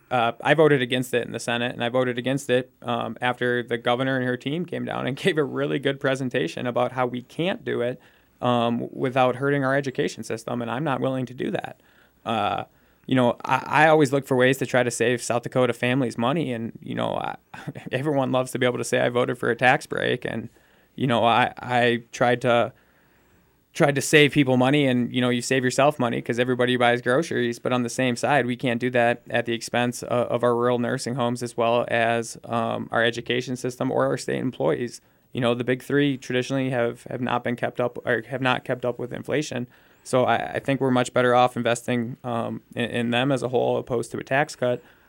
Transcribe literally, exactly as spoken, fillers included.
uh, I voted against it in the Senate, and I voted against it um, after the governor and her team came down and gave a really good presentation about how we can't do it um, without hurting our education system, and I'm not willing to do that. Uh, you know, I, I always look for ways to try to save South Dakota families money, and you know, I, everyone loves to be able to say I voted for a tax break, and you know, I I tried to tried to save people money, and you know, you save yourself money because everybody buys groceries, but on the same side, we can't do that at the expense of, of our rural nursing homes as well as um, our education system or our state employees. You know, the big three traditionally have, have not been kept up or have not kept up with inflation. So I, I think we're much better off investing um, in, in them as a whole opposed to a tax cut.